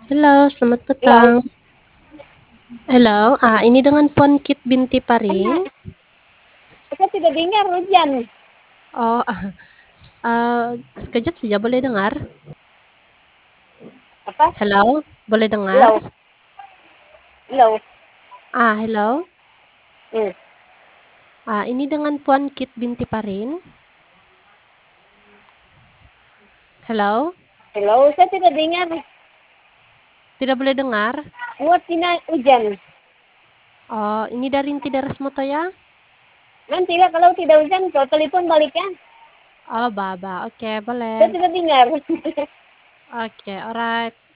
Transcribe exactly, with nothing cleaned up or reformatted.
Halo, selamat Halo, petang. Halo, ah, ini dengan Puan Kit binti Parin? saya tidak dengar hujan. Oh, ah, sekejap saja boleh dengar? Apa? Halo, boleh dengar? Halo, halo. Ah, hello. Hmm. Ah, ini dengan Puan Kit binti Parin? Halo, Halo, saya tidak dengar. tidak boleh dengar? Muat tina hujan. Oh, ini dari Inti Daras Motoya? Nantilah kalau tidak hujan, kau telepon baliknya. Oh, Baba. Oke, Saya boleh. tidak dengar. Oke, alright.